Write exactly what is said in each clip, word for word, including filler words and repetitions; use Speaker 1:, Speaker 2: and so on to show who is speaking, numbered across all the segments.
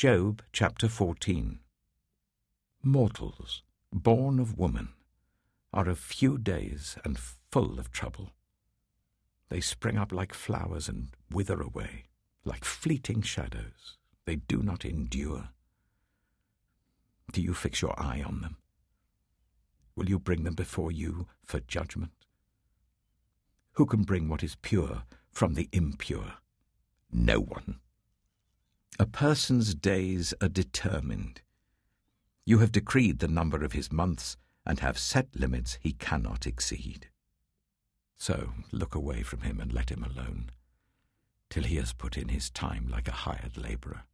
Speaker 1: Job chapter fourteen. Mortals, born of woman, are of few days and full of trouble. They spring up like flowers and wither away, like fleeting shadows. They do not endure. Do you fix your eye on them? Will you bring them before you for judgment? Who can bring what is pure from the impure? No one. A person's days are determined. You have decreed the number of his months and have set limits he cannot exceed. So look away from him and let him alone, till he has put in his time like a hired labourer.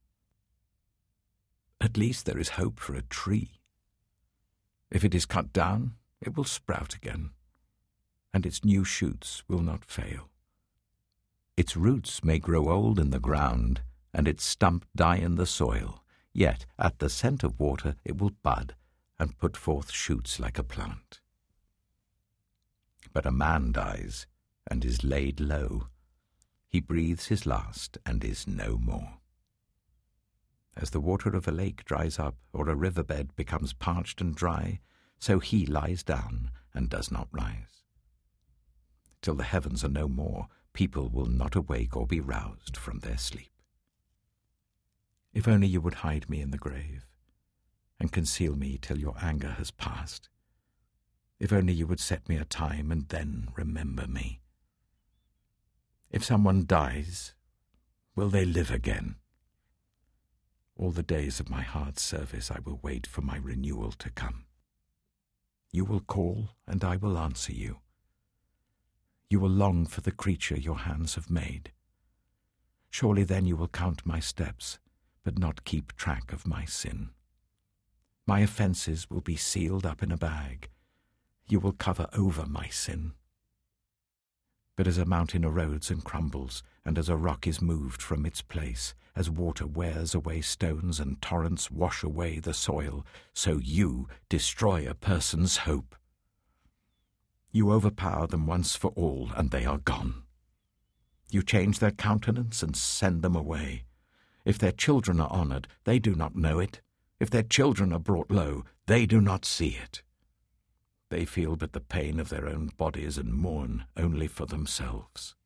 Speaker 1: At least there is hope for a tree. If it is cut down, it will sprout again, and its new shoots will not fail. Its roots may grow old in the ground, and its stump die in the soil, yet at the scent of water it will bud and put forth shoots like a plant. But a man dies and is laid low. He breathes his last and is no more. As the water of a lake dries up, or a riverbed becomes parched and dry, so he lies down and does not rise. Till the heavens are no more, people will not awake or be roused from their sleep. If only you would hide me in the grave, and conceal me till your anger has passed. If only you would set me a time and then remember me. If someone dies, will they live again? All the days of my hard service I will wait for my renewal to come. You will call, and I will answer you. You will long for the creature your hands have made. Surely then you will count my steps, but not keep track of my sin. My offences will be sealed up in a bag. You will cover over my sin. But as a mountain erodes and crumbles, and as a rock is moved from its place, as water wears away stones and torrents wash away the soil, so you destroy a person's hope. You overpower them once for all, and they are gone. You change their countenance and send them away. If their children are honoured, they do not know it. If their children are brought low, they do not see it. They feel but the pain of their own bodies and mourn only for themselves.